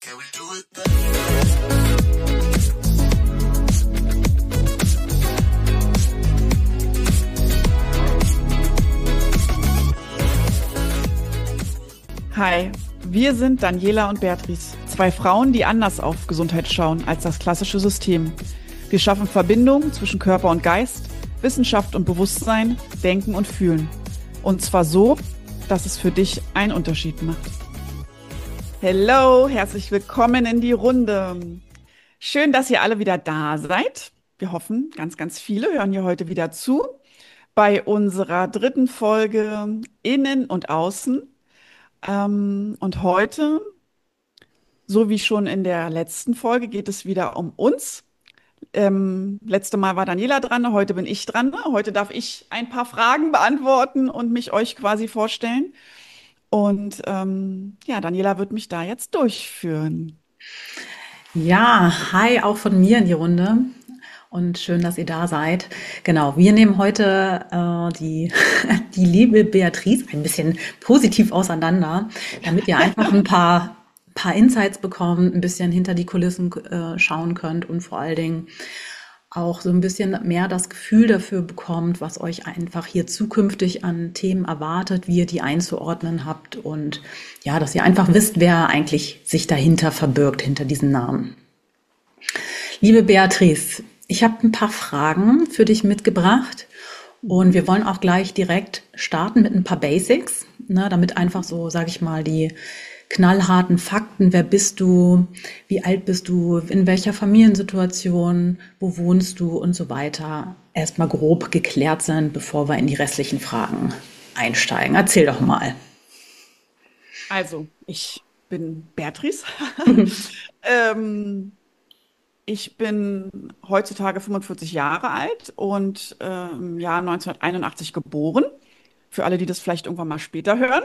Hi, wir sind Daniela und Beatrice, zwei Frauen, die anders auf Gesundheit schauen als das klassische System. Wir schaffen Verbindungen zwischen Körper und Geist, Wissenschaft und Bewusstsein, Denken und Fühlen. Und zwar so, dass es für dich einen Unterschied macht. Hello, herzlich willkommen in die Runde. Schön, dass ihr alle wieder da seid. Wir hoffen, ganz, ganz viele hören hier heute wieder zu bei unserer dritten Folge Innen und Außen. Und heute, so wie schon in der letzten Folge, geht es wieder um uns. Letzte Mal war Daniela dran, heute bin ich dran. Heute darf ich ein paar Fragen beantworten und mich euch quasi vorstellen. Und ja, Daniela wird mich da jetzt durchführen. Ja, hi, auch von mir in die Runde und schön, dass ihr da seid. Genau, wir nehmen heute die liebe Beatrice ein bisschen positiv auseinander, damit ihr einfach ein paar Insights bekommt, ein bisschen hinter die Kulissen schauen könnt und vor allen Dingen auch so ein bisschen mehr das Gefühl dafür bekommt, was euch einfach hier zukünftig an Themen erwartet, wie ihr die einzuordnen habt und ja, dass ihr einfach wisst, wer eigentlich sich dahinter verbirgt, hinter diesen Namen. Liebe Beatrice, ich habe ein paar Fragen für dich mitgebracht und wir wollen auch gleich direkt starten mit ein paar Basics, ne, damit einfach so, sage ich mal, die knallharten Fakten, wer bist du, wie alt bist du, in welcher Familiensituation, wo wohnst du und so weiter, erstmal grob geklärt sind, bevor wir in die restlichen Fragen einsteigen. Erzähl doch mal. Also, ich bin Beatrice. Ich bin heutzutage 45 Jahre alt und im Jahr 1981 geboren. Für alle, die das vielleicht irgendwann mal später hören.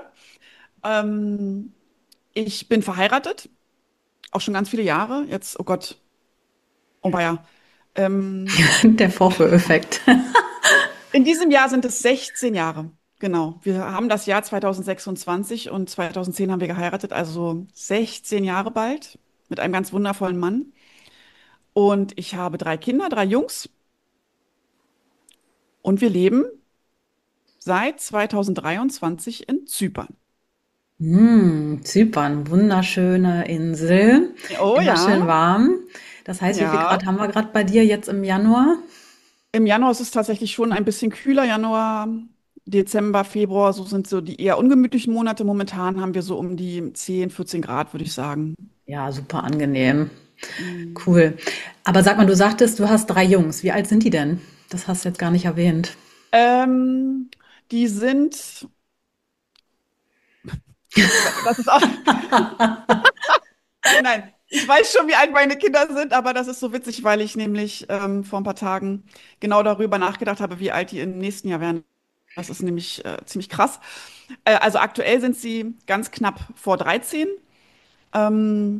Ich bin verheiratet, auch schon ganz viele Jahre. Jetzt, oh Gott, oh weia. Der Vorführeffekt. In diesem Jahr sind es 16 Jahre. Genau. Wir haben das Jahr 2026 und 2010 haben wir geheiratet, also 16 Jahre bald mit einem ganz wundervollen Mann. Und ich habe 3 Kinder, 3 Jungs. Und wir leben seit 2023 in Zypern. Zypern, wunderschöne Insel, Oh immer schön ja, warm. Das heißt, wie viel ja. Grad haben wir gerade bei dir jetzt im Januar? Im Januar ist es tatsächlich schon ein bisschen kühler. Januar, Dezember, Februar, so sind so die eher ungemütlichen Monate. Momentan haben wir so um die 10, 14 Grad, würde ich sagen. Ja, super angenehm. Mm. Cool. Aber sag mal, du sagtest, du hast 3 Jungs. Wie alt sind die denn? Das hast du jetzt gar nicht erwähnt. Ähm, Die sind, das ist auch, nein, ich weiß schon, wie alt meine Kinder sind, aber das ist so witzig, weil ich nämlich vor ein paar Tagen genau darüber nachgedacht habe, wie alt die im nächsten Jahr werden. Das ist nämlich ziemlich krass. Also aktuell sind sie ganz knapp vor 13, ähm,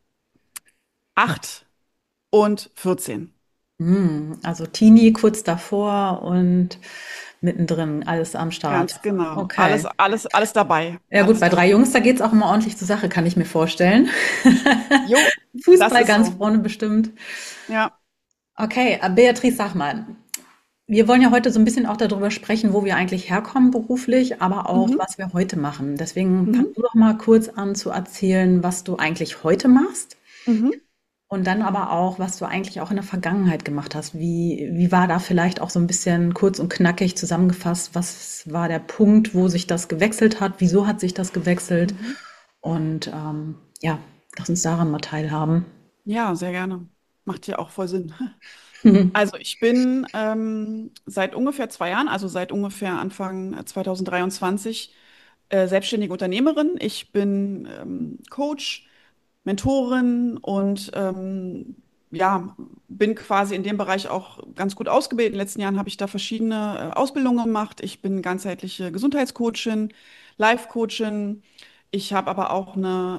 8 und 14. Also Teenie kurz davor und mittendrin, alles am Ganz Start. genau. Okay. Alles dabei. Ja gut, Alles bei 3 dabei. Jungs, da geht's auch immer ordentlich zur Sache, kann ich mir vorstellen. Jo, das Fußball ist ganz so. vorne bestimmt. Ja. Okay, Beatrice, sag mal, wir wollen ja heute so ein bisschen auch darüber sprechen, wo wir eigentlich herkommen beruflich, aber auch, Mhm. was wir heute machen. Deswegen fang Mhm. du doch mal kurz an zu erzählen, was du eigentlich heute machst Mhm. und dann aber auch, was du eigentlich auch in der Vergangenheit gemacht hast. Wie war da vielleicht auch so ein bisschen kurz und knackig zusammengefasst, was war der Punkt, wo sich das gewechselt hat? Wieso hat sich das gewechselt? Mhm. Und ja, lass uns daran mal teilhaben. Ja, sehr gerne. Macht ja auch voll Sinn. Also ich bin seit ungefähr 2 Jahren, also seit ungefähr Anfang 2023, selbstständige Unternehmerin. Ich bin Coach, Mentorin und ja, bin quasi in dem Bereich auch ganz gut ausgebildet. In den letzten Jahren habe ich da verschiedene Ausbildungen gemacht. Ich bin ganzheitliche Gesundheitscoachin, Life-Coachin. Ich habe aber auch eine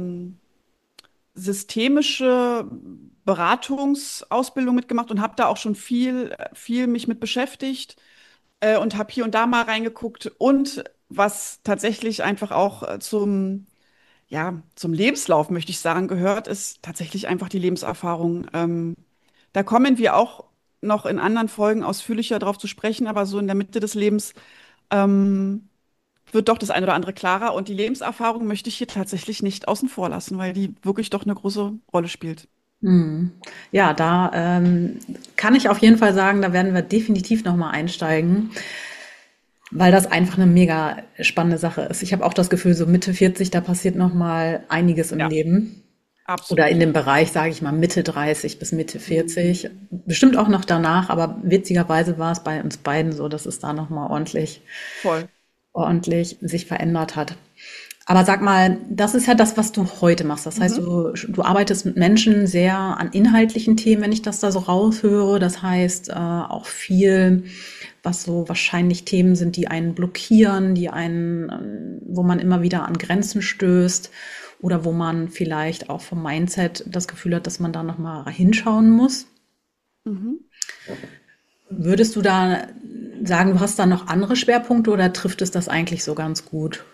systemische Beratungsausbildung mitgemacht und habe da auch schon viel mich mit beschäftigt und habe hier und da mal reingeguckt und was tatsächlich einfach auch zum ja, zum Lebenslauf, möchte ich sagen, gehört, ist tatsächlich einfach die Lebenserfahrung. Da kommen wir auch noch in anderen Folgen ausführlicher drauf zu sprechen, aber so in der Mitte des Lebens ähm, wird doch das ein oder andere klarer. Und die Lebenserfahrung möchte ich hier tatsächlich nicht außen vor lassen, weil die wirklich doch eine große Rolle spielt. Mhm. Ja, da kann ich auf jeden Fall sagen, da werden wir definitiv noch mal einsteigen, weil das einfach eine mega spannende Sache ist. Ich habe auch das Gefühl, so Mitte 40, da passiert noch mal einiges im Ja, Leben. Oder in absolut. dem Bereich, sage ich mal, Mitte 30 bis Mitte Mhm. 40. Bestimmt auch noch danach, aber witzigerweise war es bei uns beiden so, dass es da noch mal Voll. ordentlich sich verändert hat. Aber sag mal, das ist ja das, was du heute machst. Das heißt, Mhm. du arbeitest mit Menschen sehr an inhaltlichen Themen, wenn ich das da so raushöre. Das heißt, auch viel, was so wahrscheinlich Themen sind, die einen blockieren, die einen, wo man immer wieder an Grenzen stößt oder wo man vielleicht auch vom Mindset das Gefühl hat, dass man da nochmal hinschauen muss. Mhm. Würdest du da sagen, du hast da noch andere Schwerpunkte oder trifft es das eigentlich so ganz gut?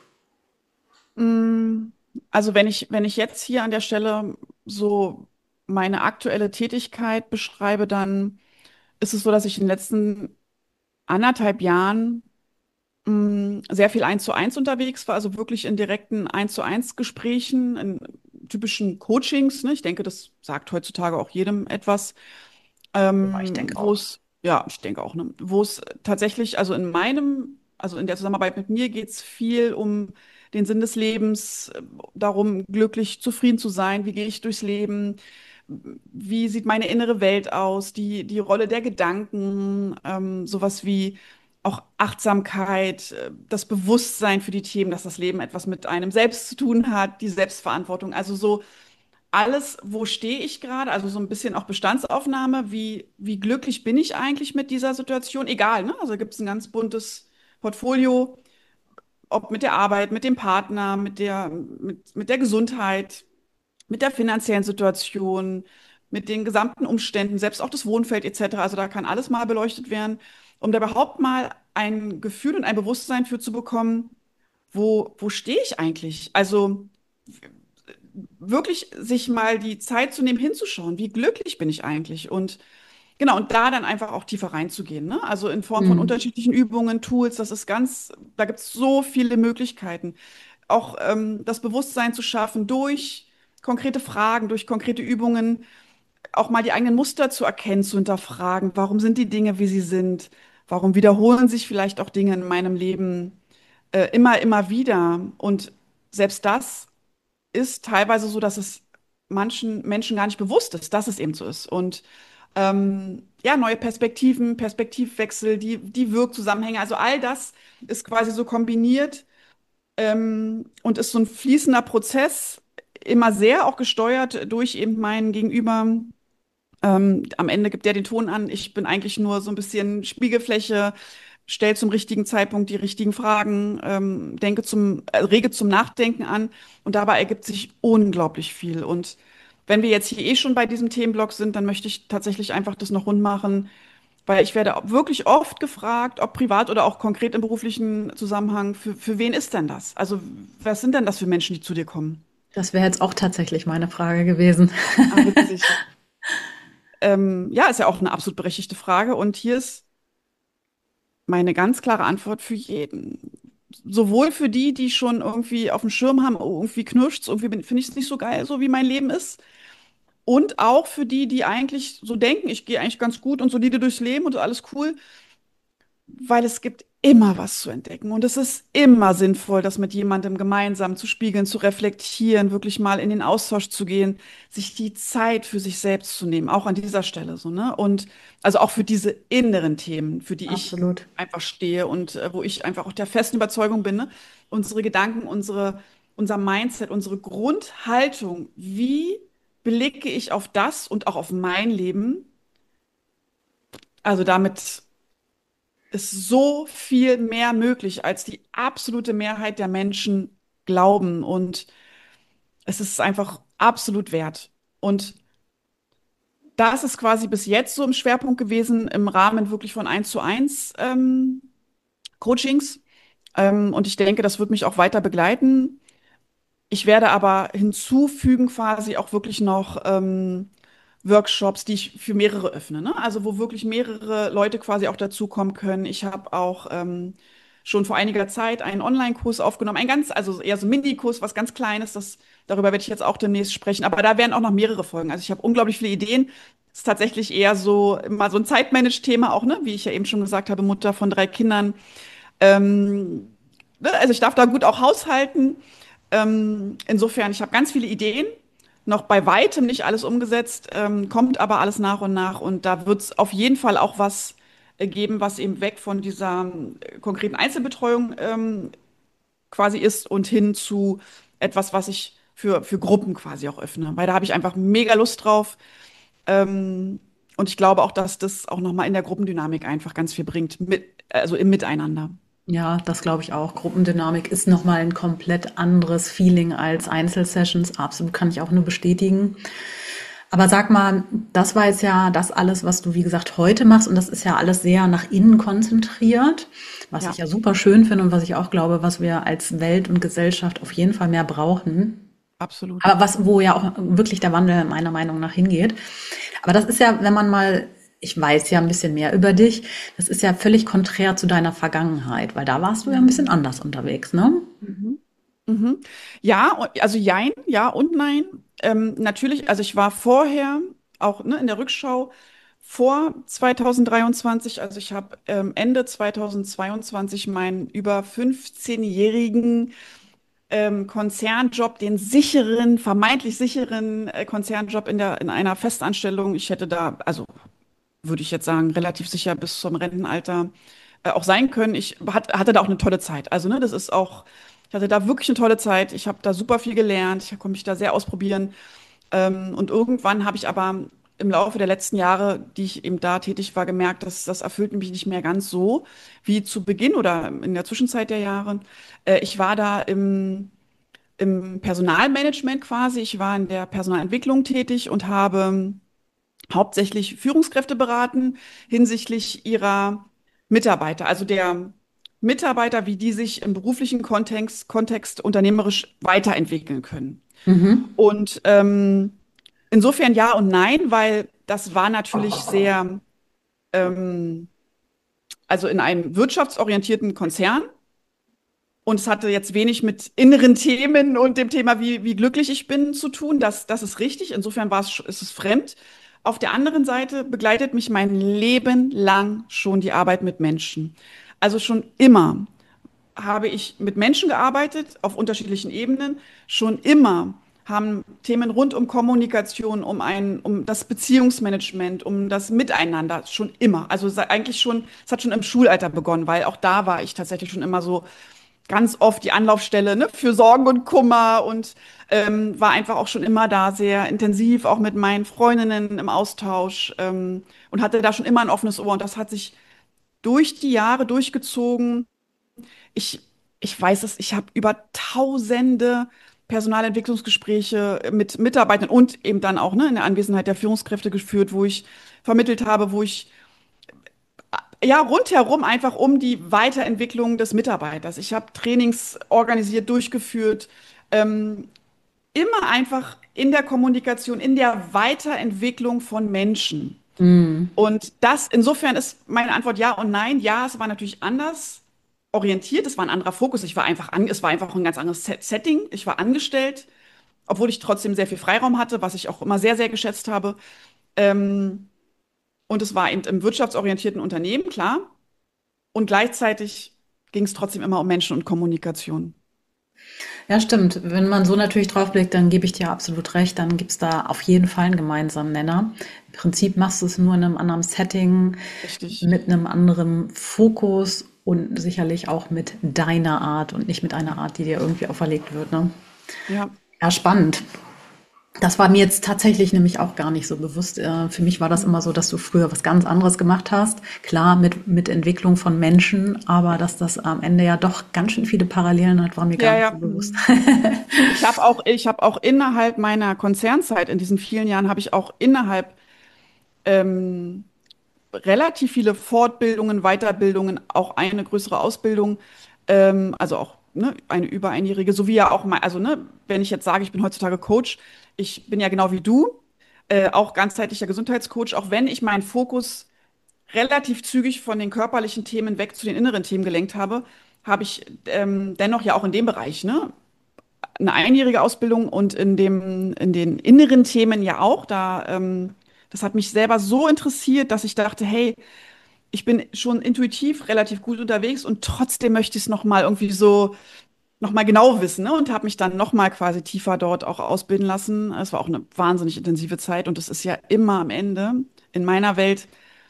Mm, Also wenn ich jetzt hier an der Stelle so meine aktuelle Tätigkeit beschreibe, dann ist es so, dass ich in den letzten 1,5 Jahren sehr viel 1:1 unterwegs war, also wirklich in direkten 1:1 Gesprächen, in typischen Coachings, ne? Ich denke, das sagt heutzutage auch jedem etwas, Ja, ich denke wo auch. es, ja, ich denke auch, ne, wo es tatsächlich, also in der Zusammenarbeit mit mir geht es viel um den Sinn des Lebens, darum, glücklich, zufrieden zu sein, wie gehe ich durchs Leben, wie sieht meine innere Welt aus, die Rolle der Gedanken, sowas wie auch Achtsamkeit, das Bewusstsein für die Themen, dass das Leben etwas mit einem selbst zu tun hat, die Selbstverantwortung, also so alles, wo stehe ich gerade, also so ein bisschen auch Bestandsaufnahme, wie glücklich bin ich eigentlich mit dieser Situation, egal, ne? Also gibt es ein ganz buntes Portfolio, ob mit der Arbeit, mit dem Partner, mit der Gesundheit, mit der finanziellen Situation, mit den gesamten Umständen, selbst auch das Wohnfeld etc. Also da kann alles mal beleuchtet werden, um da überhaupt mal ein Gefühl und ein Bewusstsein für zu bekommen, wo stehe ich eigentlich? Also wirklich sich mal die Zeit zu nehmen, hinzuschauen, wie glücklich bin ich eigentlich? Und genau, und da dann einfach auch tiefer reinzugehen, ne? Also in Form von Mhm. unterschiedlichen Übungen, Tools, da gibt es so viele Möglichkeiten. Auch das Bewusstsein zu schaffen durch konkrete Fragen, durch konkrete Übungen, auch mal die eigenen Muster zu erkennen, zu hinterfragen. Warum sind die Dinge, wie sie sind? Warum wiederholen sich vielleicht auch Dinge in meinem Leben immer wieder? Und selbst das ist teilweise so, dass es manchen Menschen gar nicht bewusst ist, dass es eben so ist. Und ja, neue Perspektiven, Perspektivwechsel, die Wirkzusammenhänge, also all das ist quasi so kombiniert und ist so ein fließender Prozess, immer sehr auch gesteuert durch eben meinen Gegenüber. Am Ende gibt der den Ton an. Ich bin eigentlich nur so ein bisschen Spiegelfläche, stelle zum richtigen Zeitpunkt die richtigen Fragen, rege zum Nachdenken an und dabei ergibt sich unglaublich viel. Und wenn wir jetzt hier eh schon bei diesem Themenblock sind, dann möchte ich tatsächlich einfach das noch rund machen, weil ich werde wirklich oft gefragt, ob privat oder auch konkret im beruflichen Zusammenhang, für wen ist denn das? Also was sind denn das für Menschen, die zu dir kommen? Das wäre jetzt auch tatsächlich meine Frage gewesen. Ah, witzig. Ja, ist ja auch eine absolut berechtigte Frage. Und hier ist meine ganz klare Antwort für jeden. Sowohl für die, die schon irgendwie auf dem Schirm haben, oh, irgendwie knirscht's, finde ich es nicht so geil, so wie mein Leben ist. Und auch für die, die eigentlich so denken, ich gehe eigentlich ganz gut und solide durchs Leben und alles cool. Weil es gibt immer was zu entdecken und es ist immer sinnvoll, das mit jemandem gemeinsam zu spiegeln, zu reflektieren, wirklich mal in den Austausch zu gehen, sich die Zeit für sich selbst zu nehmen, auch an dieser Stelle so, ne? Und also auch für diese inneren Themen, für die ich Absolut. einfach stehe und wo ich einfach auch der festen Überzeugung bin, ne? Unsere Gedanken, unser Mindset, unsere Grundhaltung, wie blicke ich auf das und auch auf mein Leben? Also damit ist so viel mehr möglich, als die absolute Mehrheit der Menschen glauben. Und es ist einfach absolut wert. Und das ist quasi bis jetzt so im Schwerpunkt gewesen, im Rahmen wirklich von 1:1 Coachings. Und ich denke, das wird mich auch weiter begleiten. Ich werde aber hinzufügen quasi auch wirklich noch Workshops, die ich für mehrere öffne, ne? Also wo wirklich mehrere Leute quasi auch dazukommen können. Ich habe auch schon vor einiger Zeit einen Online-Kurs aufgenommen, also eher so ein Mini-Kurs, was ganz Kleines. Darüber werde ich jetzt auch demnächst sprechen. Aber da werden auch noch mehrere Folgen. Also ich habe unglaublich viele Ideen. Es ist tatsächlich eher so mal so ein Zeitmanage-Thema auch, ne? Wie ich ja eben schon gesagt habe, Mutter von 3 Kindern. Ne? Also ich darf da gut auch haushalten. Insofern, ich habe ganz viele Ideen, noch bei weitem nicht alles umgesetzt, kommt aber alles nach und nach. Und da wird es auf jeden Fall auch was geben, was eben weg von dieser konkreten Einzelbetreuung quasi ist und hin zu etwas, was ich für Gruppen quasi auch öffne. Weil da habe ich einfach mega Lust drauf. Und ich glaube auch, dass das auch nochmal in der Gruppendynamik einfach ganz viel bringt, also im Miteinander. Ja, das glaube ich auch. Gruppendynamik ist nochmal ein komplett anderes Feeling als Einzelsessions. Absolut, kann ich auch nur bestätigen. Aber sag mal, das war jetzt ja das alles, was du, wie gesagt, heute machst. Und das ist ja alles sehr nach innen konzentriert, was ich Ja, ja super schön finde und was ich auch glaube, was wir als Welt und Gesellschaft auf jeden Fall mehr brauchen. absolut. Aber was, wo ja auch wirklich der Wandel meiner Meinung nach hingeht. Aber das ist ja, wenn man mal, ich weiß ja ein bisschen mehr über dich, das ist ja völlig konträr zu deiner Vergangenheit, weil da warst du ja ein bisschen anders unterwegs, ne? Mhm. Mhm. Ja, also jein, ja und nein. Natürlich, also ich war vorher, auch ne, in der Rückschau, vor 2023, also ich habe Ende 2022 meinen über 15-jährigen Konzernjob, den sicheren, vermeintlich sicheren Konzernjob in einer Festanstellung. Ich hätte da, also würde ich jetzt sagen, relativ sicher bis zum Rentenalter auch sein können. Hatte da auch eine tolle Zeit. Also, ne, ich hatte da wirklich eine tolle Zeit. Ich habe da super viel gelernt. Ich konnte mich da sehr ausprobieren. Und irgendwann habe ich aber im Laufe der letzten Jahre, die ich eben da tätig war, gemerkt, dass das erfüllt mich nicht mehr ganz so wie zu Beginn oder in der Zwischenzeit der Jahre. Ich war da im Personalmanagement quasi. Ich war in der Personalentwicklung tätig und habe hauptsächlich Führungskräfte beraten hinsichtlich ihrer Mitarbeiter, also der Mitarbeiter, wie die sich im beruflichen Kontext unternehmerisch weiterentwickeln können. Mhm. Und insofern ja und nein, weil das war natürlich sehr, ähm, also in einem wirtschaftsorientierten Konzern. Und es hatte jetzt wenig mit inneren Themen und dem Thema, wie glücklich ich bin, zu tun. Das ist richtig. Insofern ist es fremd. Auf der anderen Seite begleitet mich mein Leben lang schon die Arbeit mit Menschen. Also schon immer habe ich mit Menschen gearbeitet auf unterschiedlichen Ebenen. Schon immer haben Themen rund um Kommunikation, um das Beziehungsmanagement, um das Miteinander, schon immer. Also eigentlich schon, es hat schon im Schulalter begonnen, weil auch da war ich tatsächlich schon immer so ganz oft die Anlaufstelle, ne, für Sorgen und Kummer und war einfach auch schon immer da sehr intensiv, auch mit meinen Freundinnen im Austausch und hatte da schon immer ein offenes Ohr. Und das hat sich durch die Jahre durchgezogen. Ich, ich weiß es, ich habe über tausende Personalentwicklungsgespräche mit Mitarbeitern und eben dann auch ne, in der Anwesenheit der Führungskräfte geführt, wo ich vermittelt habe, wo ich ja, rundherum einfach um die Weiterentwicklung des Mitarbeiters. Ich habe Trainings organisiert, durchgeführt, ähm, immer einfach in der Kommunikation, in der Weiterentwicklung von Menschen. Mhm. Und insofern ist meine Antwort ja und nein. Ja, es war natürlich anders orientiert, es war ein anderer Fokus. Es war einfach ein ganz anderes Setting. Ich war angestellt, obwohl ich trotzdem sehr viel Freiraum hatte, was ich auch immer sehr, sehr geschätzt habe. Ähm, und es war eben im wirtschaftsorientierten Unternehmen, klar. Und gleichzeitig ging es trotzdem immer um Menschen und Kommunikation. Ja, stimmt. Wenn man so natürlich drauf blickt, dann gebe ich dir absolut recht. Dann gibt's da auf jeden Fall einen gemeinsamen Nenner. Im Prinzip machst du es nur in einem anderen Setting, Richtig. mit einem anderen Fokus und sicherlich auch mit deiner Art und nicht mit einer Art, die dir irgendwie auferlegt wird, ne? Ja. Ja, spannend. Das war mir jetzt tatsächlich nämlich auch gar nicht so bewusst. Für mich war das immer so, dass du früher was ganz anderes gemacht hast. Klar, mit Entwicklung von Menschen, aber dass das am Ende ja doch ganz schön viele Parallelen hat, war mir gar Ja, nicht so ja. bewusst. Ich habe auch innerhalb meiner Konzernzeit, in diesen vielen Jahren, habe ich auch innerhalb ähm, relativ viele Fortbildungen, Weiterbildungen, auch eine größere Ausbildung, also auch ne, eine über einjährige, so wie ja auch mal, also ne, wenn ich jetzt sage, ich bin heutzutage Coach, ich bin ja genau wie du, auch ganzheitlicher Gesundheitscoach, auch wenn ich meinen Fokus relativ zügig von den körperlichen Themen weg zu den inneren Themen gelenkt habe, habe ich dennoch ja auch in dem Bereich, ne, eine einjährige Ausbildung und in den inneren Themen ja auch. Das hat mich selber so interessiert, dass ich dachte, hey, ich bin schon intuitiv relativ gut unterwegs und trotzdem möchte ich es noch mal irgendwie so noch mal genau wissen, ne? Und habe mich dann noch mal quasi tiefer dort auch ausbilden lassen. Es war auch eine wahnsinnig intensive Zeit und es ist ja immer am Ende in meiner Welt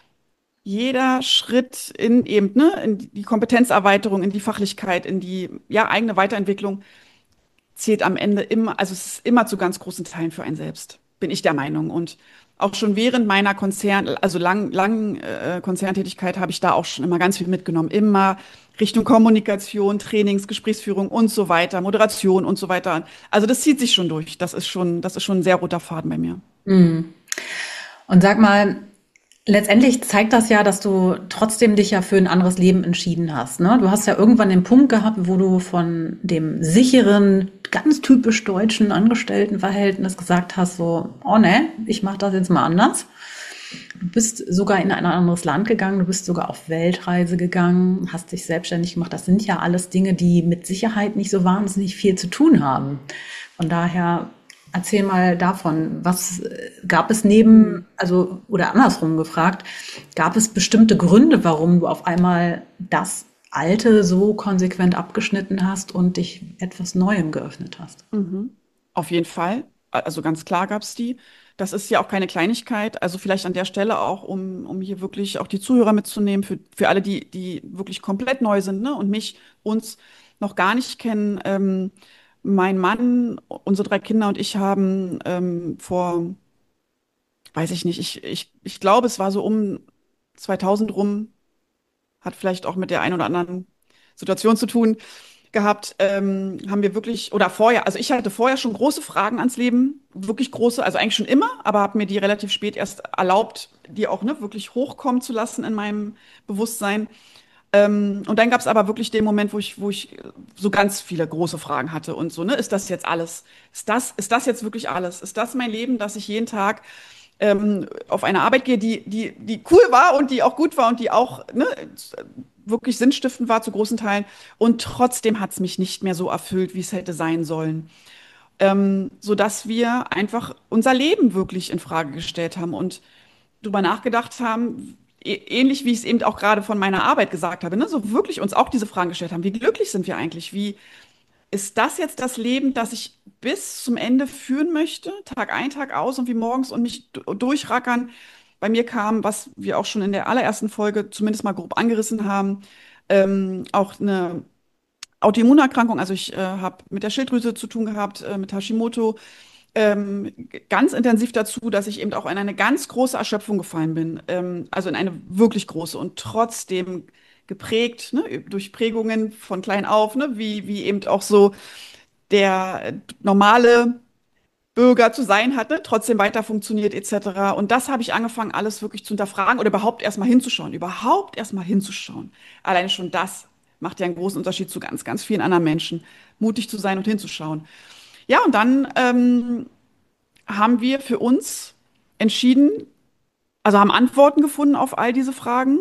jeder Schritt in eben, ne, in die Kompetenzerweiterung, in die Fachlichkeit, in die ja eigene Weiterentwicklung zählt am Ende immer, also es ist immer zu ganz großen Teilen für einen selbst, bin ich der Meinung. Und auch schon während meiner Konzerntätigkeit habe ich da auch schon immer ganz viel mitgenommen. Immer Richtung Kommunikation, Trainings, Gesprächsführung und so weiter, Moderation und so weiter. Also das zieht sich schon durch. Das ist schon ein sehr roter Faden bei mir. Mhm. Und sag mal, letztendlich zeigt das ja, dass du trotzdem dich ja für ein anderes Leben entschieden hast, ne? Du hast ja irgendwann den Punkt gehabt, wo du von dem sicheren, ganz typisch deutschen Angestelltenverhältnis gesagt hast, so, oh ne, ich mache das jetzt mal anders. Du bist sogar in ein anderes Land gegangen, du bist sogar auf Weltreise gegangen, hast dich selbstständig gemacht. Das sind ja alles Dinge, die mit Sicherheit nicht so wahnsinnig viel zu tun haben. Von daher erzähl mal davon, was gab es neben, also oder andersrum gefragt, gab es bestimmte Gründe, warum du auf einmal das Alte so konsequent abgeschnitten hast und dich etwas Neuem geöffnet hast? Mhm. Auf jeden Fall. Also ganz klar gab es die. Das ist ja auch keine Kleinigkeit. Also vielleicht an der Stelle auch, um hier wirklich auch die Zuhörer mitzunehmen, für alle, die wirklich komplett neu sind, ne, und uns noch gar nicht kennen. Mein Mann, unsere drei Kinder und ich haben weiß ich nicht, ich glaube, es war so um 2000 rum, hat vielleicht auch mit der einen oder anderen Situation zu tun gehabt, haben wir wirklich, oder vorher, also ich hatte vorher schon große Fragen ans Leben, wirklich große, also eigentlich schon immer, aber habe mir die relativ spät erst erlaubt, die auch ne, wirklich hochkommen zu lassen in meinem Bewusstsein. Und dann gab es aber wirklich den Moment, wo ich so ganz viele große Fragen hatte und so, ne, ist das jetzt alles? Ist das jetzt wirklich alles? Ist das mein Leben, dass ich jeden Tag auf eine Arbeit gehe, die cool war und die auch gut war und die auch ne, wirklich sinnstiftend war zu großen Teilen. Und trotzdem hat es mich nicht mehr so erfüllt, wie es hätte sein sollen. Sodass wir einfach unser Leben wirklich in Frage gestellt haben und drüber nachgedacht haben, ähnlich wie ich es eben auch gerade von meiner Arbeit gesagt habe, ne, so wirklich uns auch diese Fragen gestellt haben. Wie glücklich sind wir eigentlich? Wie ist das jetzt das Leben, das ich bis zum Ende führen möchte, Tag ein, Tag aus und wie morgens und mich durchrackern? Bei mir kam, was wir auch schon in der allerersten Folge zumindest mal grob angerissen haben, auch eine Autoimmunerkrankung. Also ich habe mit der Schilddrüse zu tun gehabt, mit Hashimoto. Ganz intensiv dazu, dass ich eben auch in eine ganz große Erschöpfung gefallen bin. Also in eine wirklich große und trotzdem geprägt, ne, durch Prägungen von klein auf, ne, wie eben auch so der normale Bürger zu sein hat, ne, trotzdem weiter funktioniert etc. Und das habe ich angefangen, alles wirklich zu hinterfragen oder überhaupt erstmal hinzuschauen. Alleine schon das macht ja einen großen Unterschied zu ganz, ganz vielen anderen Menschen, mutig zu sein und hinzuschauen. Ja, und dann haben wir für uns entschieden, also haben Antworten gefunden auf all diese Fragen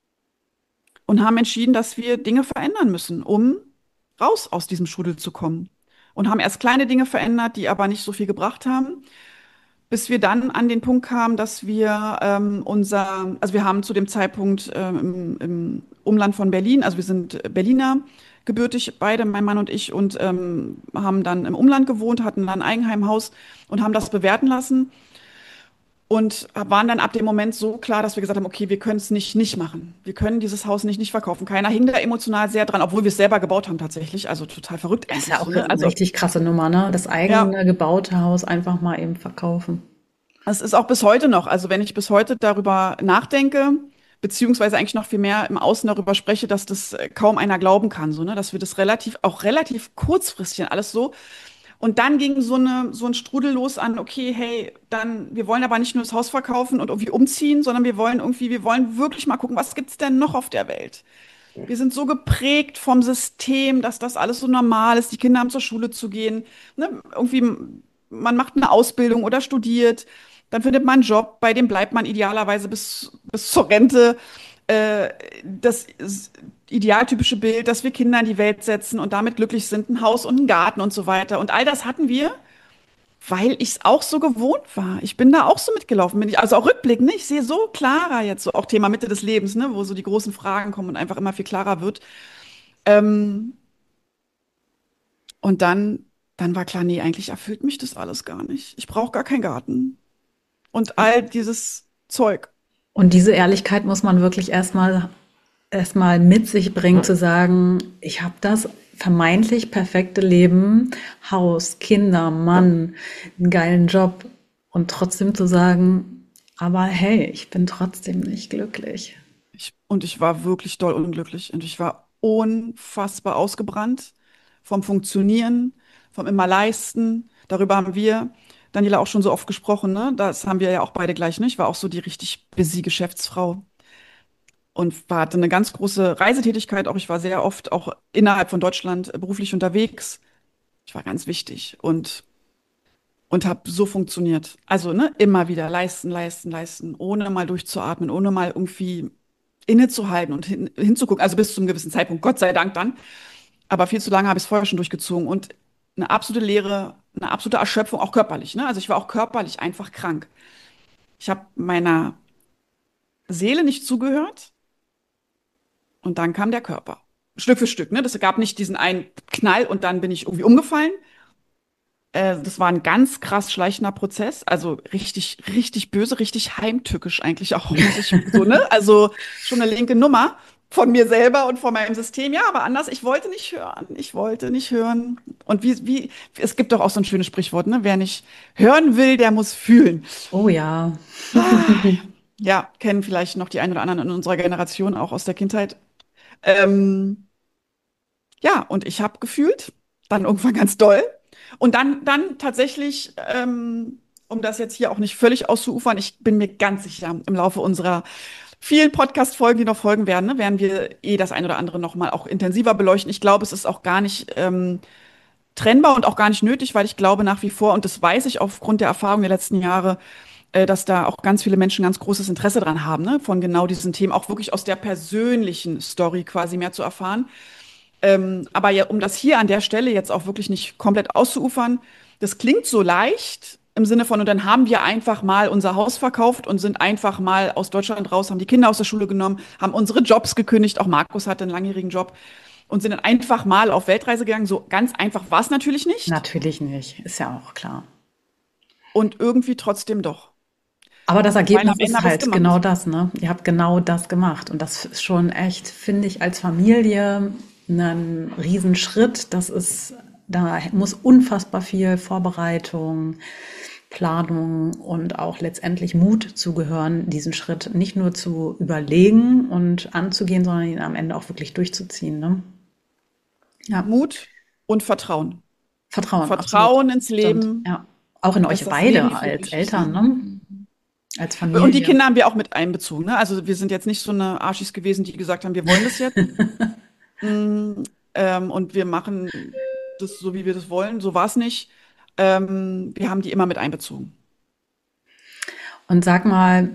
und haben entschieden, dass wir Dinge verändern müssen, um raus aus diesem Strudel zu kommen. Und haben erst kleine Dinge verändert, die aber nicht so viel gebracht haben, bis wir dann an den Punkt kamen, dass wir also wir haben zu dem Zeitpunkt im Umland von Berlin, also wir sind Berliner gebürtig, beide, mein Mann und ich, und haben dann im Umland gewohnt, hatten dann ein Eigenheimhaus und haben das bewerten lassen. Und waren dann ab dem Moment so klar, dass wir gesagt haben, okay, wir können es nicht machen. Wir können dieses Haus nicht verkaufen. Keiner hing da emotional sehr dran, obwohl wir es selber gebaut haben tatsächlich. Also total verrückt Das ist ja eigentlich auch so, ne? eine Also richtig krasse Nummer, ne? Das ja, eigene gebaute Haus einfach mal eben verkaufen. es ist auch bis heute noch. Also wenn ich bis heute darüber nachdenke, beziehungsweise eigentlich noch viel mehr im Außen darüber spreche, dass das kaum einer glauben kann, so, ne? Dass wir das auch relativ kurzfristig alles so. Und dann ging so ein Strudel los an, okay, hey, dann, wir wollen aber nicht nur das Haus verkaufen und irgendwie umziehen, sondern wir wollen wirklich mal gucken, was gibt's denn noch auf der Welt? Wir sind so geprägt vom System, dass das alles so normal ist. Die Kinder haben zur Schule zu gehen. Ne? Irgendwie, man macht eine Ausbildung oder studiert. Dann findet man einen Job, bei dem bleibt man idealerweise bis zur Rente. Äh, Das idealtypische Bild, dass wir Kinder in die Welt setzen und damit glücklich sind, ein Haus und einen Garten und so weiter. Und all das hatten wir, weil ich es auch so gewohnt war. Ich bin da auch so mitgelaufen, bin ich, also auch rückblickend, ne? Ich sehe so klarer jetzt, so auch Thema Mitte des Lebens, ne? Wo so die großen Fragen kommen und einfach immer viel klarer wird. Ähm, und dann war klar, nee, eigentlich erfüllt mich das alles gar nicht. Ich brauche gar keinen Garten und all dieses Zeug. Und diese Ehrlichkeit muss man wirklich erstmal mit sich bringen, zu sagen, ich habe das vermeintlich perfekte Leben, Haus, Kinder, Mann, einen geilen Job und trotzdem zu sagen, aber hey, ich bin trotzdem nicht glücklich. Und ich war wirklich doll unglücklich und ich war unfassbar ausgebrannt vom Funktionieren, vom immer leisten. Darüber haben wir, Daniela, auch schon so oft gesprochen, ne? Das haben wir ja auch beide gleich, ne? Ich war auch so die richtig busy Geschäftsfrau hatte eine ganz große Reisetätigkeit. Auch ich war sehr oft auch innerhalb von Deutschland beruflich unterwegs. Ich war ganz wichtig und habe so funktioniert. Also, ne, immer wieder leisten, leisten, leisten, ohne mal durchzuatmen, ohne mal irgendwie innezuhalten und hinzugucken. Also bis zu einem gewissen Zeitpunkt, Gott sei Dank dann. Aber viel zu lange habe ich es vorher schon durchgezogen und eine absolute Leere, eine absolute Erschöpfung, auch körperlich. Ne? Also ich war auch körperlich einfach krank. Ich habe meiner Seele nicht zugehört und dann kam der Körper. Stück für Stück. Ne? Das gab nicht diesen einen Knall und dann bin ich irgendwie umgefallen. Das war ein ganz krass schleichender Prozess. Also richtig, richtig böse, richtig heimtückisch eigentlich auch, muss ich so, ne? Also schon eine linke Nummer von mir selber und von meinem System. Ja, aber anders. Ich wollte nicht hören. Ich wollte nicht hören. Und es gibt doch auch so ein schönes Sprichwort, ne? Wer nicht hören will, der muss fühlen. Oh ja. Ah, ja, kennen vielleicht noch die einen oder anderen in unserer Generation, auch aus der Kindheit. Ähm, ja, und ich habe gefühlt, dann irgendwann ganz doll. Und dann tatsächlich, um das jetzt hier auch nicht völlig auszuufern, ich bin mir ganz sicher, im Laufe unserer vielen Podcast-Folgen, die noch folgen werden, ne, werden wir das ein oder andere noch mal auch intensiver beleuchten. Ich glaube, es ist auch gar nicht trennbar und auch gar nicht nötig, weil ich glaube nach wie vor, und das weiß ich aufgrund der Erfahrung der letzten Jahre, dass da auch ganz viele Menschen ganz großes Interesse dran haben, ne, von genau diesen Themen, auch wirklich aus der persönlichen Story quasi mehr zu erfahren. Aber ja, um das hier an der Stelle jetzt auch wirklich nicht komplett auszuufern, das klingt so leicht im Sinne von, und dann haben wir einfach mal unser Haus verkauft und sind einfach mal aus Deutschland raus, haben die Kinder aus der Schule genommen, haben unsere Jobs gekündigt. Auch Markus hatte einen langjährigen Job und sind dann einfach mal auf Weltreise gegangen. So ganz einfach war es natürlich nicht. Natürlich nicht, ist ja auch klar. Und irgendwie trotzdem doch. Aber das Weil am Ergebnis Ende ist habe ich es halt genau gemacht. das, ne? Ihr habt genau das gemacht. Und das ist schon echt, finde ich, als Familie ein Riesenschritt. Da muss unfassbar viel Vorbereitung, Planung und auch letztendlich Mut zugehören, diesen Schritt nicht nur zu überlegen und anzugehen, sondern ihn am Ende auch wirklich durchzuziehen, ne? Ja, Mut und Vertrauen. Vertrauen, absolut. Vertrauen ins Stimmt, Leben, ja. Auch in dass euch das Leben beide die Fülle als nicht ist. Eltern, ne? Als Und die Familie. Kinder haben wir auch mit einbezogen, ne? Also wir sind jetzt nicht so eine Arschis gewesen, die gesagt haben, wir wollen das jetzt. Mm, und wir machen das so, wie wir das wollen. So war es nicht. Wir haben die immer mit einbezogen. Und sag mal,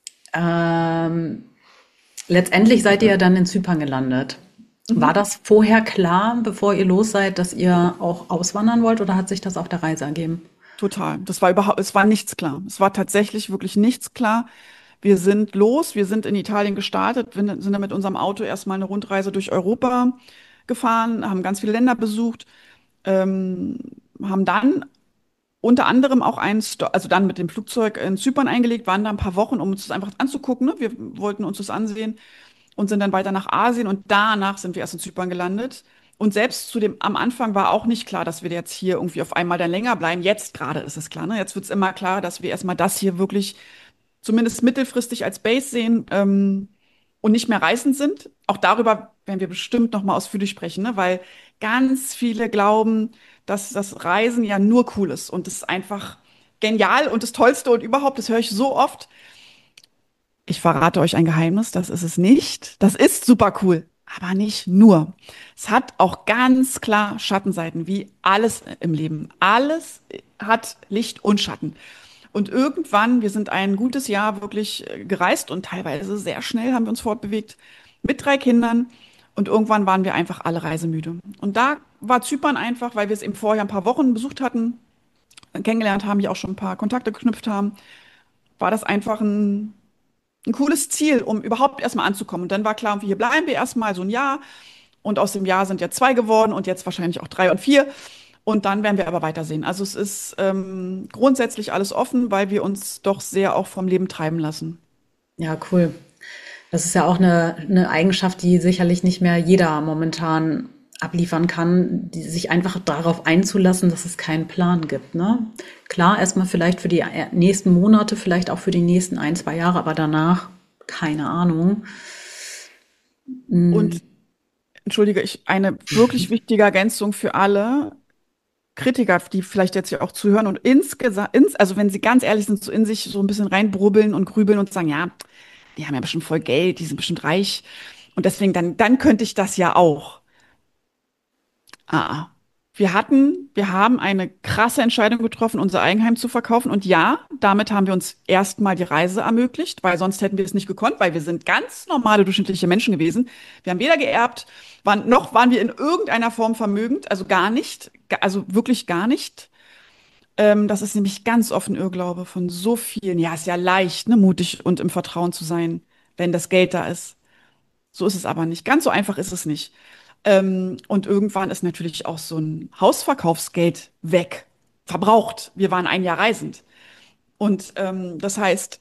ähm, letztendlich seid ihr ja dann in Zypern gelandet. War Mhm. das vorher klar, bevor ihr los seid, dass ihr auch auswandern wollt oder hat sich das auf der Reise ergeben? Total. Es war nichts klar. Es war tatsächlich wirklich nichts klar. Wir sind los, wir sind in Italien gestartet, sind dann mit unserem Auto erstmal eine Rundreise durch Europa gefahren, haben ganz viele Länder besucht, ähm, haben dann unter anderem auch also dann mit dem Flugzeug in Zypern eingelegt, waren da ein paar Wochen, um uns das einfach anzugucken. Ne? Wir wollten uns das ansehen und sind dann weiter nach Asien und danach sind wir erst in Zypern gelandet. Und selbst am Anfang war auch nicht klar, dass wir jetzt hier irgendwie auf einmal dann länger bleiben. Jetzt gerade ist es klar, ne? Jetzt wird es immer klar, dass wir erstmal das hier wirklich zumindest mittelfristig als Base sehen, und nicht mehr reisend sind. Auch darüber werden wir bestimmt noch mal ausführlich sprechen, ne? Weil ganz viele glauben, dass das Reisen ja nur cool ist und das ist einfach genial und das Tollste und überhaupt, das höre ich so oft. Ich verrate euch ein Geheimnis, das ist es nicht. Das ist super cool. aber nicht nur. Es hat auch ganz klar Schattenseiten, wie alles im Leben. Alles hat Licht und Schatten. Und irgendwann, wir sind ein gutes Jahr wirklich gereist und teilweise sehr schnell haben wir uns fortbewegt mit 3 Kindern. Und irgendwann waren wir einfach alle reisemüde. Und da war Zypern einfach, weil wir es eben vorher ein paar Wochen besucht hatten, kennengelernt haben, hier auch schon ein paar Kontakte geknüpft haben, war das einfach ein cooles Ziel, um überhaupt erstmal anzukommen. Und dann war klar, hier bleiben wir erstmal so ein Jahr. Und aus dem Jahr sind ja 2 geworden und jetzt wahrscheinlich auch 3 und 4. Und dann werden wir aber weitersehen. Also es ist grundsätzlich alles offen, weil wir uns doch sehr auch vom Leben treiben lassen. Ja, cool. Das ist ja auch eine Eigenschaft, die sicherlich nicht mehr jeder momentan abliefern kann, die sich einfach darauf einzulassen, dass es keinen Plan gibt, ne? Klar, erstmal vielleicht für die nächsten Monate, vielleicht auch für die nächsten ein, 2 Jahre, aber danach keine Ahnung. Und entschuldige, eine wirklich wichtige Ergänzung für alle Kritiker, die vielleicht jetzt hier auch zuhören und also wenn sie ganz ehrlich sind, so in sich so ein bisschen reinbrubbeln und grübeln und sagen, ja, die haben ja bestimmt voll Geld, die sind bestimmt reich und deswegen dann könnte ich das ja auch. Ah, wir haben eine krasse Entscheidung getroffen, unser Eigenheim zu verkaufen. Und ja, damit haben wir uns erstmal die Reise ermöglicht, weil sonst hätten wir es nicht gekonnt, weil wir sind ganz normale, durchschnittliche Menschen gewesen. Wir haben weder geerbt, noch waren wir in irgendeiner Form vermögend, also gar nicht, also wirklich gar nicht. Das ist nämlich ganz oft ein Irrglaube von so vielen. Ja, ist ja leicht, ne, mutig und im Vertrauen zu sein, wenn das Geld da ist. So ist es aber nicht. Ganz so einfach ist es nicht. Und irgendwann ist natürlich auch so ein Hausverkaufsgeld weg, verbraucht. Wir waren ein Jahr reisend. Und das heißt,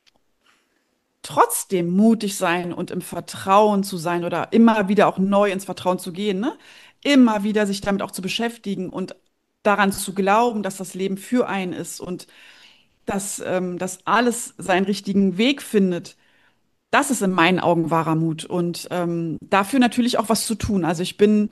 trotzdem mutig sein und im Vertrauen zu sein oder immer wieder auch neu ins Vertrauen zu gehen, ne? Immer wieder sich damit auch zu beschäftigen und daran zu glauben, dass das Leben für einen ist und dass alles seinen richtigen Weg findet. Das ist in meinen Augen wahrer Mut und dafür natürlich auch was zu tun. Also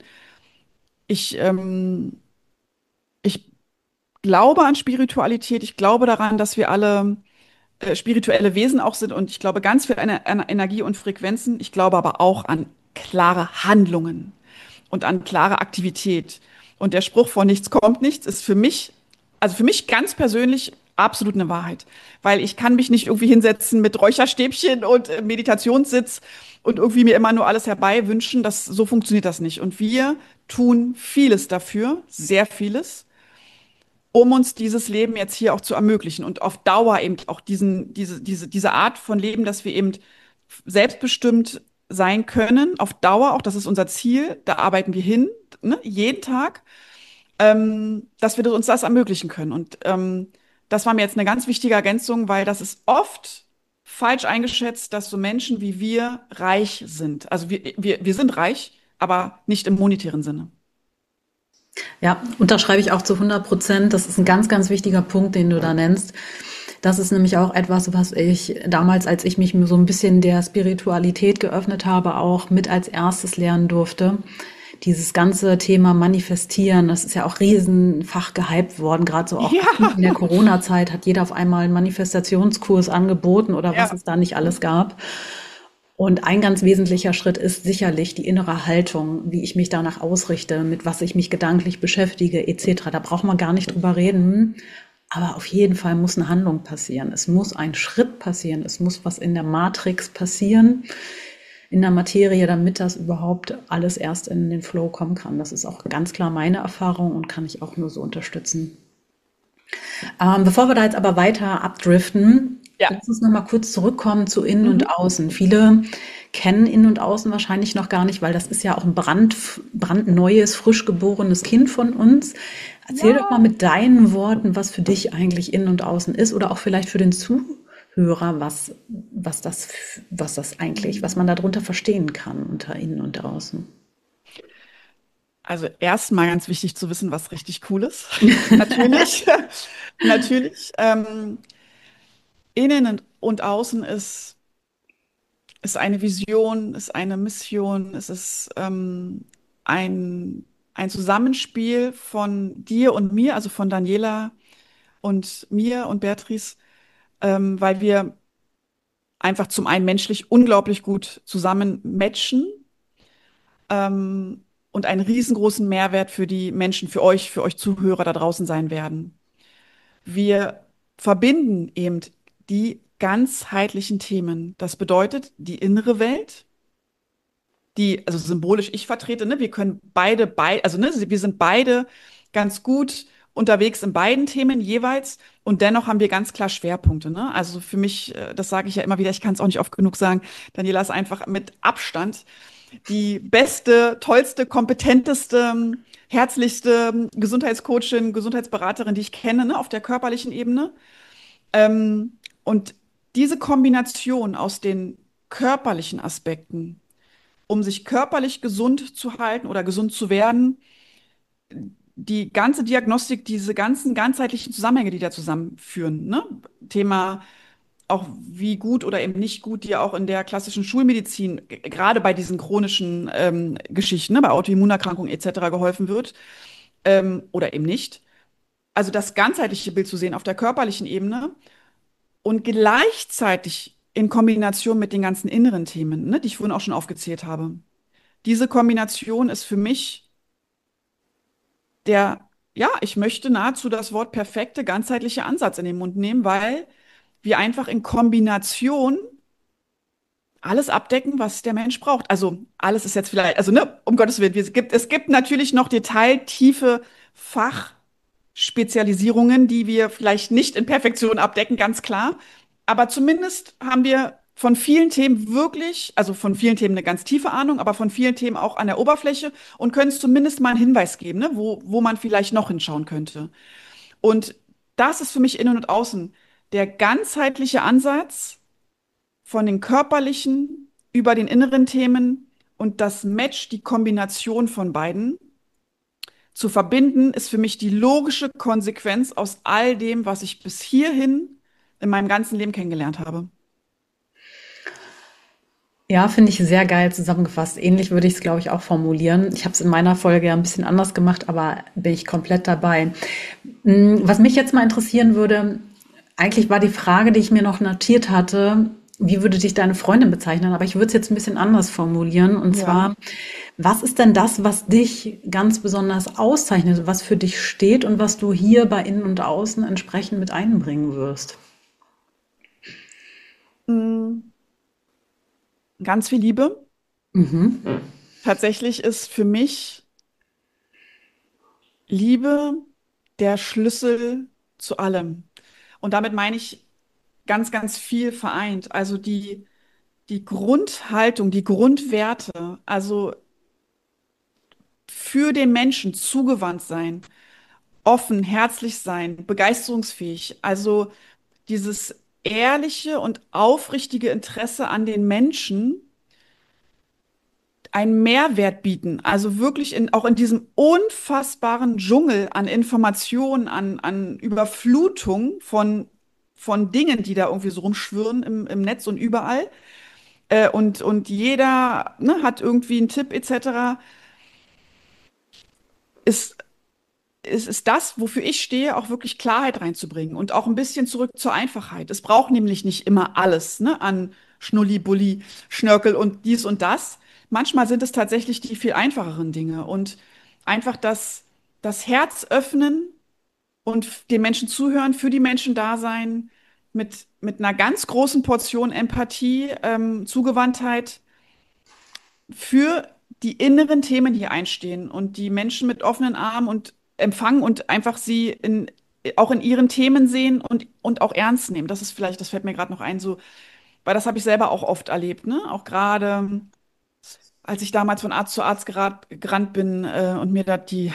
ich, ähm, ich glaube an Spiritualität. Ich glaube daran, dass wir alle spirituelle Wesen auch sind und ich glaube ganz viel an Energie und Frequenzen. Ich glaube aber auch an klare Handlungen und an klare Aktivität. Und der Spruch von nichts kommt nichts ist für mich, also für mich ganz persönlich absolut eine Wahrheit, weil ich kann mich nicht irgendwie hinsetzen mit Räucherstäbchen und Meditationssitz und irgendwie mir immer nur alles herbei wünschen. So funktioniert das nicht. Und wir tun vieles dafür, sehr vieles, um uns dieses Leben jetzt hier auch zu ermöglichen und auf Dauer eben auch diese Art von Leben, dass wir eben selbstbestimmt sein können, auf Dauer, auch das ist unser Ziel, da arbeiten wir hin, ne, jeden Tag, dass wir uns das ermöglichen können. Und das war mir jetzt eine ganz wichtige Ergänzung, weil das ist oft falsch eingeschätzt, dass so Menschen wie wir reich sind. Also wir sind reich, aber nicht im monetären Sinne. Ja, unterschreibe ich auch zu 100%. Das ist ein ganz, ganz wichtiger Punkt, den du da nennst. Das ist nämlich auch etwas, was ich damals, als ich mich so ein bisschen der Spiritualität geöffnet habe, auch mit als erstes lernen durfte. Dieses ganze Thema Manifestieren, das ist ja auch riesenfach gehypt worden, gerade so auch Ja, in der Corona-Zeit hat jeder auf einmal einen Manifestationskurs angeboten oder was ja. es da nicht alles gab. Und ein ganz wesentlicher Schritt ist sicherlich die innere Haltung, wie ich mich danach ausrichte, mit was ich mich gedanklich beschäftige, etc. Da braucht man gar nicht drüber reden. Aber auf jeden Fall muss eine Handlung passieren. Es muss ein Schritt passieren. Es muss was in der Matrix passieren, in der Materie, damit das überhaupt alles erst in den Flow kommen kann. Das ist auch ganz klar meine Erfahrung und kann ich auch nur so unterstützen. Bevor wir da jetzt aber weiter abdriften, Ja. lass uns noch mal kurz zurückkommen zu Innen Mhm. und Außen. Viele kennen Innen und Außen wahrscheinlich noch gar nicht, weil das ist ja auch ein brandneues, frisch geborenes Kind von uns. Erzähl doch mal Ja, mit deinen Worten, was für dich eigentlich Innen und Außen ist oder auch vielleicht für den Zuhörer, was das eigentlich, was man darunter verstehen kann unter Innen und Außen. also erstmal ganz wichtig zu wissen, was richtig cool ist. Natürlich, natürlich. Innen und Außen ist eine Vision, ist eine Mission, es ist ein, ein Zusammenspiel von dir und mir, also von Daniela und mir und Beatrice, weil wir einfach zum einen menschlich unglaublich gut zusammen matchen und einen riesengroßen Mehrwert für die Menschen, für euch Zuhörer da draußen sein werden. Wir verbinden eben die ganzheitlichen Themen. Das bedeutet, die innere Welt, die, also symbolisch ich vertrete, ne, wir können also ne, wir sind beide ganz gut unterwegs in beiden Themen jeweils und dennoch haben wir ganz klar Schwerpunkte, ne? Also für mich, das sage ich ja immer wieder, ich kann es auch nicht oft genug sagen, Daniela ist einfach mit Abstand die beste, tollste, kompetenteste, herzlichste Gesundheitscoachin, Gesundheitsberaterin, die ich kenne, ne, auf der körperlichen Ebene. Und diese Kombination aus den körperlichen Aspekten, um sich körperlich gesund zu halten oder gesund zu werden, die ganze Diagnostik, diese ganzen ganzheitlichen Zusammenhänge, die da zusammenführen, ne? Thema auch wie gut oder eben nicht gut dir auch in der klassischen Schulmedizin, gerade bei diesen chronischen Geschichten, ne, bei Autoimmunerkrankungen etc. geholfen wird oder eben nicht. Also das ganzheitliche Bild zu sehen auf der körperlichen Ebene und gleichzeitig in Kombination mit den ganzen inneren Themen, ne, die ich vorhin auch schon aufgezählt habe. Diese Kombination ist für mich ja, ich möchte nahezu das Wort perfekte, ganzheitliche Ansatz in den Mund nehmen, weil wir einfach in Kombination alles abdecken, was der Mensch braucht. Also alles ist jetzt vielleicht, also ne, um Gottes Willen, es gibt natürlich noch detailtiefe Fachspezialisierungen, die wir vielleicht nicht in Perfektion abdecken, ganz klar. Aber zumindest haben wir von vielen Themen wirklich, also von vielen Themen eine ganz tiefe Ahnung, aber von vielen Themen auch an der Oberfläche und können zumindest mal einen Hinweis geben, ne, wo man vielleicht noch hinschauen könnte. Und das ist für mich innen und außen der ganzheitliche Ansatz von den körperlichen über den inneren Themen und das Match, die Kombination von beiden zu verbinden, ist für mich die logische Konsequenz aus all dem, was ich bis hierhin in meinem ganzen Leben kennengelernt habe. Ja, finde ich sehr geil zusammengefasst. Ähnlich würde ich es, glaube ich, auch formulieren. Ich habe es in meiner Folge ja ein bisschen anders gemacht, aber bin ich komplett dabei. Was mich jetzt mal interessieren würde, eigentlich war die Frage, die ich mir noch notiert hatte, wie würde dich deine Freundin bezeichnen? Aber ich würde es jetzt ein bisschen anders formulieren. Und Ja. zwar, was ist denn das, was dich ganz besonders auszeichnet, was für dich steht und was du hier bei Innen und Außen entsprechend mit einbringen wirst? Mm, ganz viel Liebe. Tatsächlich ist für mich Liebe der Schlüssel zu allem. Und damit meine ich ganz, ganz viel vereint. Also die Grundhaltung, die Grundwerte, also für den Menschen zugewandt sein, offen, herzlich sein, begeisterungsfähig, also dieses ehrliche und aufrichtige Interesse an den Menschen, einen Mehrwert bieten, also wirklich auch in diesem unfassbaren Dschungel an Informationen, an Überflutung von Dingen, die da irgendwie so rumschwirren im Netz und überall. Und jeder, ne, hat irgendwie einen Tipp etc. Ist ist das, wofür ich stehe, auch wirklich Klarheit reinzubringen und auch ein bisschen zurück zur Einfachheit. Es braucht nämlich nicht immer alles, ne, an Schnulli, Bulli, Schnörkel und dies und das. Manchmal sind es tatsächlich die viel einfacheren Dinge und einfach das Herz öffnen und den Menschen zuhören, für die Menschen da sein, mit einer ganz großen Portion Empathie, Zugewandtheit für die inneren Themen hier einstehen und die Menschen mit offenen Armen und empfangen und einfach auch in ihren Themen sehen und auch ernst nehmen. Das ist vielleicht, das fällt mir gerade noch ein, so, weil das habe ich selber auch oft erlebt, ne? Auch gerade, als ich damals von Arzt zu Arzt gerannt bin, und mir da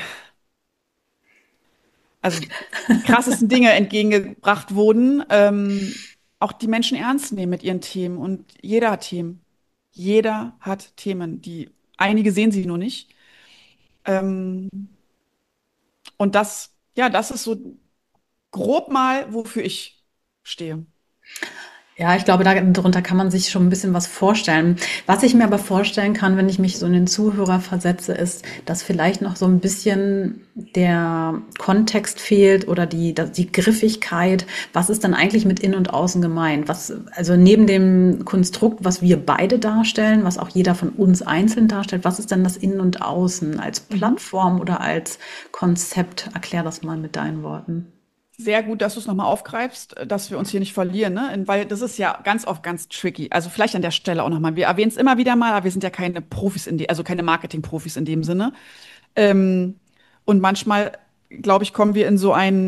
also die krassesten Dinge entgegengebracht wurden, auch die Menschen ernst nehmen mit ihren Themen. Und jeder hat Themen. Jeder hat Themen, einige sehen sie nur nicht. Ähm, und ja, das ist so grob mal, wofür ich stehe. Ja, ich glaube, darunter kann man sich schon ein bisschen was vorstellen. Was ich mir aber vorstellen kann, wenn ich mich so in den Zuhörer versetze, ist, dass vielleicht noch so ein bisschen der Kontext fehlt oder die Griffigkeit. Was ist dann eigentlich mit innen und außen gemeint? Also neben dem Konstrukt, was wir beide darstellen, was auch jeder von uns einzeln darstellt, was ist denn das Innen und Außen als Mhm. Plattform oder als Konzept? Erklär das mal mit deinen Worten. Sehr gut, dass du es nochmal aufgreifst, dass wir uns hier nicht verlieren, ne? Weil das ist ja ganz oft ganz tricky. Also vielleicht an der Stelle auch nochmal. Wir erwähnen es immer wieder mal, aber wir sind ja keine Profis also keine Marketing-Profis in dem Sinne. Ähm, und manchmal, glaube ich, kommen wir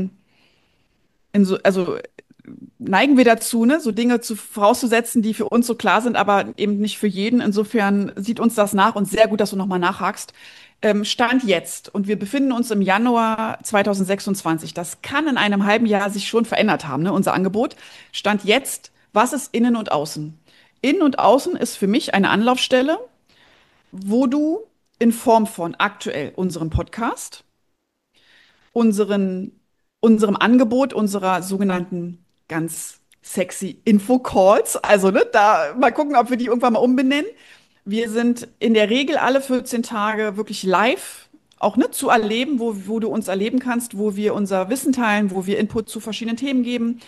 also neigen wir dazu, ne, so Dinge vorauszusetzen, die für uns so klar sind, aber eben nicht für jeden. Insofern sieht uns das nach und sehr gut, dass du nochmal nachhakst. Stand jetzt und wir befinden uns im Januar 2026. Das kann in einem halben Jahr sich schon verändert haben, ne, unser Angebot. Stand jetzt, was ist innen und außen? Innen und außen ist für mich eine Anlaufstelle, wo du in Form von aktuell unserem Podcast, unseren, unserem Angebot, unserer sogenannten ganz sexy Info-Calls. Also, ne, da mal gucken, ob wir die irgendwann mal umbenennen. Wir sind in der Regel alle 14 Tage wirklich live, auch ne, zu erleben, wo du uns erleben kannst, wo wir unser Wissen teilen, wo wir Input zu verschiedenen Themen geben,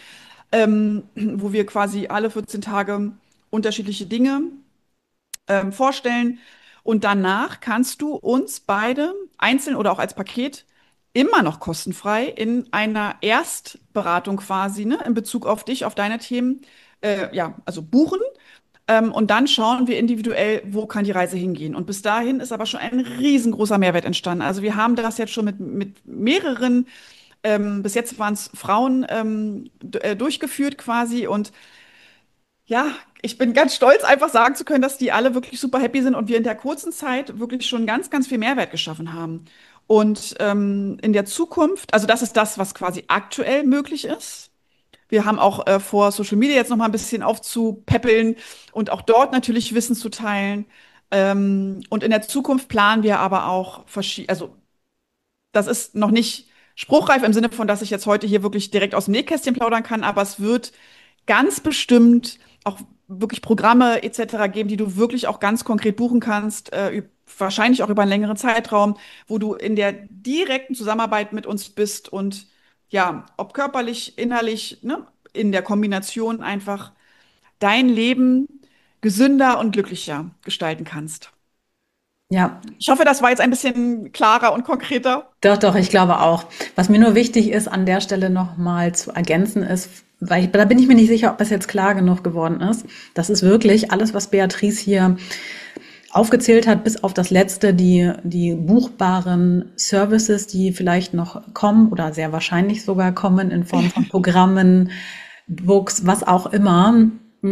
wo wir quasi alle 14 Tage unterschiedliche Dinge vorstellen. Und danach kannst du uns beide einzeln oder auch als Paket immer noch kostenfrei in einer Erstberatung quasi, ne, in Bezug auf dich, auf deine Themen, ja, also buchen. Und dann schauen wir individuell, wo kann die Reise hingehen. Und bis dahin ist aber schon ein riesengroßer Mehrwert entstanden. Also wir haben das jetzt schon mit mehreren, bis jetzt waren es Frauen, durchgeführt quasi. Und ja, ich bin ganz stolz, einfach sagen zu können, dass die alle wirklich super happy sind und wir in der kurzen Zeit wirklich schon ganz, ganz viel Mehrwert geschaffen haben. Und in der Zukunft, also das ist das, was quasi aktuell möglich ist. Wir haben auch vor, Social Media jetzt noch mal ein bisschen aufzupäppeln und auch dort natürlich Wissen zu teilen. Und in der Zukunft planen wir aber auch verschiedene, also das ist noch nicht spruchreif im Sinne von, dass ich jetzt heute hier wirklich direkt aus dem Nähkästchen plaudern kann, aber es wird ganz bestimmt auch wirklich Programme etc. geben, die du wirklich auch ganz konkret buchen kannst, wahrscheinlich auch über einen längeren Zeitraum, wo du in der direkten Zusammenarbeit mit uns bist und ja, ob körperlich, innerlich, ne, in der Kombination einfach dein Leben gesünder und glücklicher gestalten kannst. Ja, Ich hoffe, das war jetzt ein bisschen klarer und konkreter. doch, doch, ich glaube auch. Was mir nur wichtig ist, an der Stelle nochmal zu ergänzen ist, weil da bin ich mir nicht sicher, ob das jetzt klar genug geworden ist. Das ist wirklich alles, was Beatrice hier aufgezählt hat, bis auf das letzte, die buchbaren Services, die vielleicht noch kommen oder sehr wahrscheinlich sogar kommen in Form von Programmen, Books, was auch immer,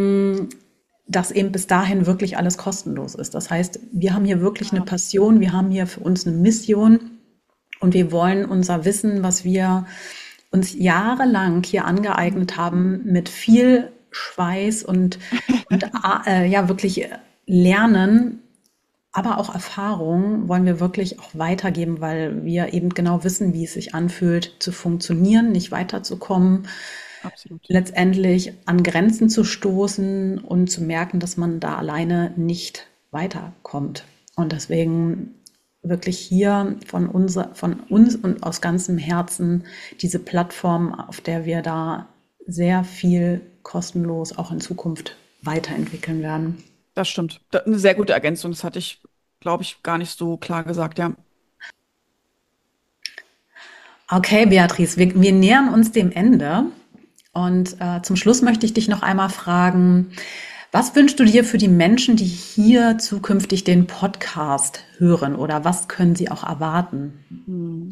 dass eben bis dahin wirklich alles kostenlos ist. Das heißt, wir haben hier wirklich eine Ja, Passion, wir haben hier für uns eine Mission und wir wollen unser Wissen, was wir uns jahrelang hier angeeignet haben, mit viel Schweiß und ja, wirklich lernen, aber auch Erfahrung wollen wir wirklich auch weitergeben, weil wir eben genau wissen, wie es sich anfühlt, zu funktionieren, nicht weiterzukommen, absolut. letztendlich an Grenzen zu stoßen und zu merken, dass man da alleine nicht weiterkommt. Und deswegen wirklich hier von uns und aus ganzem Herzen diese Plattform, auf der wir da sehr viel kostenlos auch in Zukunft weiterentwickeln werden. Das stimmt. Eine sehr gute Ergänzung. Das hatte ich, glaube ich, gar nicht so klar gesagt, ja. Okay, Beatrice, wir nähern uns dem Ende. Und zum Schluss möchte ich dich noch einmal fragen, was wünschst du dir für die Menschen, die hier zukünftig den Podcast hören oder was können sie auch erwarten? Hm.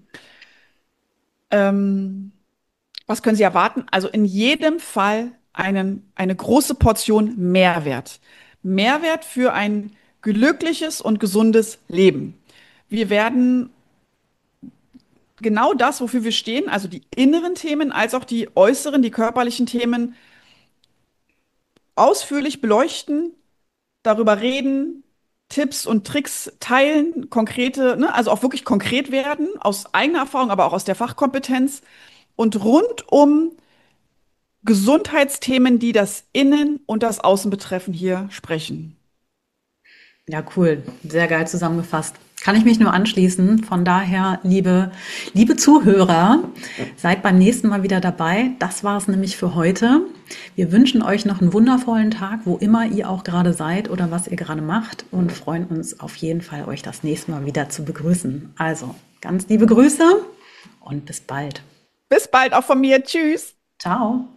Ähm, Was können Sie erwarten? Also in jedem Fall eine große Portion Mehrwert. Mehrwert für ein glückliches und gesundes Leben. Wir werden genau das, wofür wir stehen, also die inneren Themen als auch die äußeren, die körperlichen Themen, ausführlich beleuchten, darüber reden, Tipps und Tricks teilen, konkrete, ne, also auch wirklich konkret werden, aus eigener Erfahrung, aber auch aus der Fachkompetenz und rund um Gesundheitsthemen, die das Innen und das Außen betreffen, hier sprechen. Ja, cool. Sehr geil zusammengefasst. Kann ich mich nur anschließen. Von daher, liebe Zuhörer, seid beim nächsten Mal wieder dabei. Das war es nämlich für heute. Wir wünschen euch noch einen wundervollen Tag, wo immer ihr auch gerade seid oder was ihr gerade macht und freuen uns auf jeden Fall, euch das nächste Mal wieder zu begrüßen. Also, ganz liebe Grüße und bis bald. Bis bald auch von mir. Tschüss. Ciao.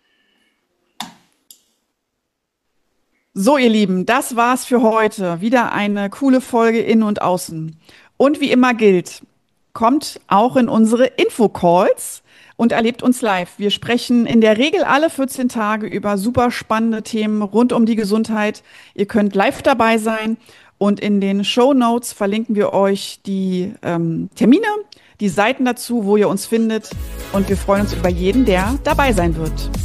So, ihr Lieben, das war's für heute. Wieder eine coole Folge Innen und Außen. Und wie immer gilt, kommt auch in unsere Infocalls und erlebt uns live. Wir sprechen in der Regel alle 14 Tage über super spannende Themen rund um die Gesundheit. Ihr könnt live dabei sein und in den Show Notes verlinken wir euch die Termine, die Seiten dazu, wo ihr uns findet. Und wir freuen uns über jeden, der dabei sein wird.